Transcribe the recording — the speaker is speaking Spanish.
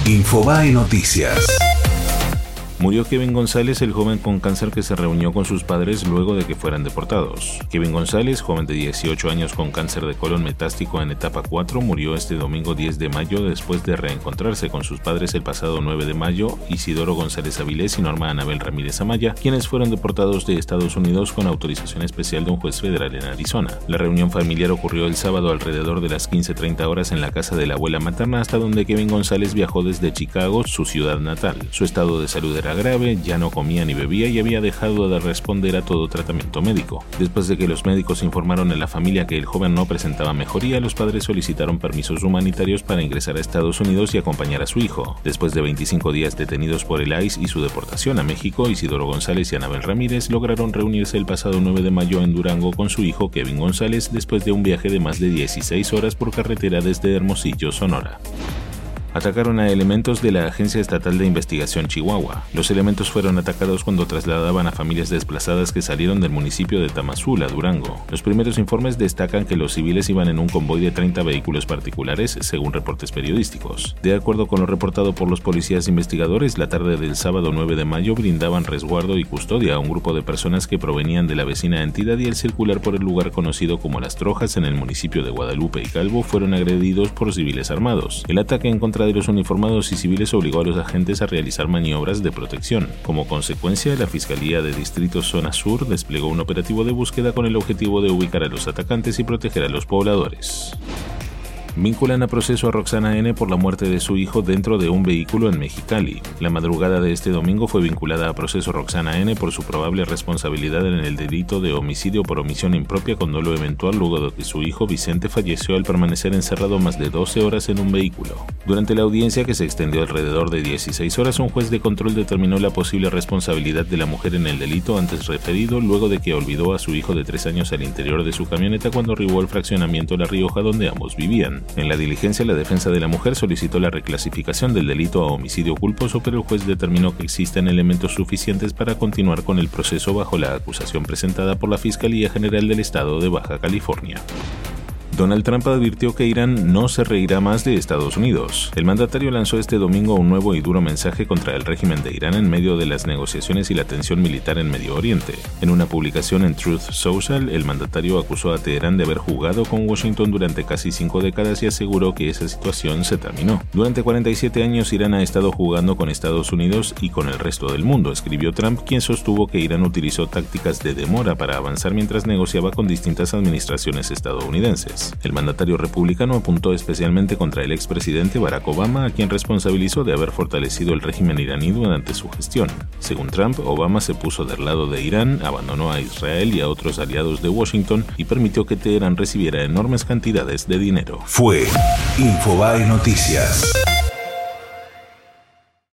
Infobae Noticias. Murió Kevin González, el joven con cáncer que se reunió con sus padres luego de que fueran deportados. Kevin González, joven de 18 años con cáncer de colon metástico en etapa 4, murió este domingo 10 de mayo después de reencontrarse con sus padres el pasado 9 de mayo, Isidoro González Avilés y Norma Anabel Ramírez Amaya, quienes fueron deportados de Estados Unidos con autorización especial de un juez federal en Arizona. La reunión familiar ocurrió el sábado alrededor de las 15:30 horas en la casa de la abuela materna, hasta donde Kevin González viajó desde Chicago, su ciudad natal. Su estado de salud era grave, ya no comía ni bebía y había dejado de responder a todo tratamiento médico. Después de que los médicos informaron a la familia que el joven no presentaba mejoría, los padres solicitaron permisos humanitarios para ingresar a Estados Unidos y acompañar a su hijo. Después de 25 días detenidos por el ICE y su deportación a México, Isidoro González y Anabel Ramírez lograron reunirse el pasado 9 de mayo en Durango con su hijo Kevin González después de un viaje de más de 16 horas por carretera desde Hermosillo, Sonora. Atacaron a elementos de la Agencia Estatal de Investigación Chihuahua. Los elementos fueron atacados cuando trasladaban a familias desplazadas que salieron del municipio de Tamazula, Durango. Los primeros informes destacan que los civiles iban en un convoy de 30 vehículos particulares, según reportes periodísticos. De acuerdo con lo reportado por los policías investigadores, la tarde del sábado 9 de mayo brindaban resguardo y custodia a un grupo de personas que provenían de la vecina entidad y al circular por el lugar conocido como Las Trojas en el municipio de Guadalupe y Calvo fueron agredidos por civiles armados. El ataque en contra de los uniformados y civiles obligó a los agentes a realizar maniobras de protección. Como consecuencia, la Fiscalía de Distrito Zona Sur desplegó un operativo de búsqueda con el objetivo de ubicar a los atacantes y proteger a los pobladores. Vinculan a proceso a Roxana N. por la muerte de su hijo dentro de un vehículo en Mexicali. La madrugada de este domingo fue vinculada a proceso Roxana N. por su probable responsabilidad en el delito de homicidio por omisión impropia con dolo eventual luego de que su hijo Vicente falleció al permanecer encerrado más de 12 horas en un vehículo. Durante la audiencia, que se extendió alrededor de 16 horas, un juez de control determinó la posible responsabilidad de la mujer en el delito antes referido luego de que olvidó a su hijo de 3 años al interior de su camioneta cuando arribó al fraccionamiento La Rioja donde ambos vivían. En la diligencia, la defensa de la mujer solicitó la reclasificación del delito a homicidio culposo, pero el juez determinó que existen elementos suficientes para continuar con el proceso bajo la acusación presentada por la Fiscalía General del Estado de Baja California. Donald Trump advirtió que Irán no se reirá más de Estados Unidos. El mandatario lanzó este domingo un nuevo y duro mensaje contra el régimen de Irán en medio de las negociaciones y la tensión militar en Medio Oriente. En una publicación en Truth Social, el mandatario acusó a Teherán de haber jugado con Washington durante casi 5 décadas y aseguró que esa situación se terminó. Durante 47 años Irán ha estado jugando con Estados Unidos y con el resto del mundo, escribió Trump, quien sostuvo que Irán utilizó tácticas de demora para avanzar mientras negociaba con distintas administraciones estadounidenses. El mandatario republicano apuntó especialmente contra el expresidente Barack Obama, a quien responsabilizó de haber fortalecido el régimen iraní durante su gestión. Según Trump, Obama se puso del lado de Irán, abandonó a Israel y a otros aliados de Washington y permitió que Teherán recibiera enormes cantidades de dinero. Fue Infobae Noticias.